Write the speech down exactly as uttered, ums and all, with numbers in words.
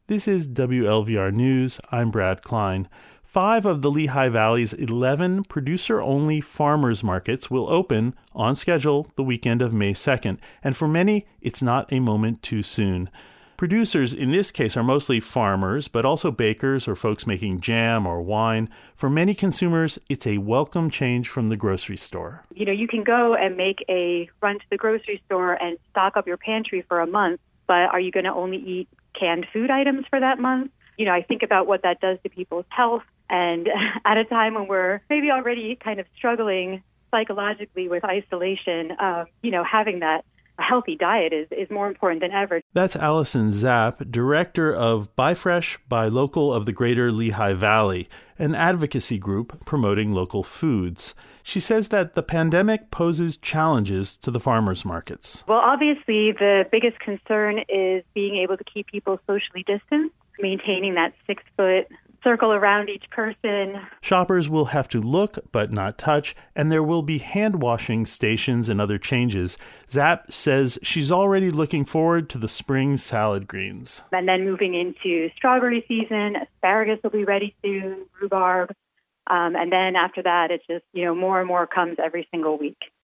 This is W L V R News. I'm Brad Klein. Five of the Lehigh Valley's eleven producer-only farmers markets will open on schedule the weekend of May second. And for many, it's not a moment too soon. Producers in this case are mostly farmers, but also bakers or folks making jam or wine. For many consumers, it's a welcome change from the grocery store. You know, you can go and make a run to the grocery store and stock up your pantry for a month, but are you going to only eat canned food items for that month? You know, I think about what that does to people's health. And at a time when we're maybe already kind of struggling psychologically with isolation, uh, you know, having that a healthy diet is, is more important than ever. That's Allison Zapp, director of Buy Fresh, Buy Local of the Greater Lehigh Valley, an advocacy group promoting local foods. She says that the pandemic poses challenges to the farmers markets. Well, obviously, the biggest concern is being able to keep people socially distanced, maintaining that six-foot circle around each person. Shoppers will have to look but not touch, and there will be hand washing stations and other changes. Zapp says she's already looking forward to the spring salad greens. And then moving into strawberry season, asparagus will be ready soon, rhubarb. Um, and then after that, it's just, you know, more and more comes every single week.